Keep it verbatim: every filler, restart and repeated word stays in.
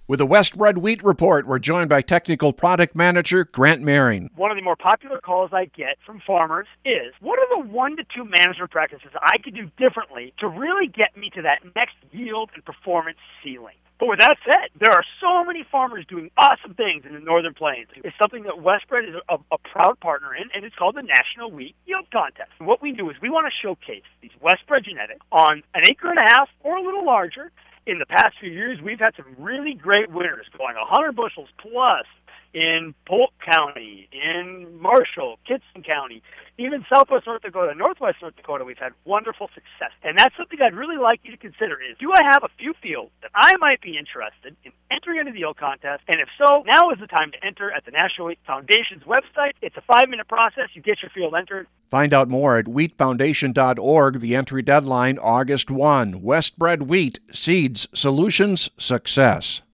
With the Westbred Wheat Report, we're joined by Technical Product Manager Grant Maring. One of the more popular calls I get from farmers is, what are the one to two management practices I could do differently to really get me to that next yield and performance ceiling? But with that said, there are so many farmers doing awesome things in the Northern Plains. It's something that Westbred is a, a proud partner in, and it's called the National Wheat Yield Contest. And what we do is we want to showcase these Westbred genetics on an acre and a half or a little larger. In the past few years, we've had some really great winners going one hundred bushels plus in Polk County, in Marshall, Kitson County, even Southwest North Dakota, Northwest North Dakota. We've had wonderful success. And that's something I'd really like you to consider is, do I have a few fields that I might be interested in entering into the yield contest? And if so, now is the time to enter at the National Wheat Foundation's website. It's a five-minute process. You get your field entered. Find out more at wheat foundation dot org. The entry deadline, August first. Westbred Wheat, Seeds, Solutions, Success.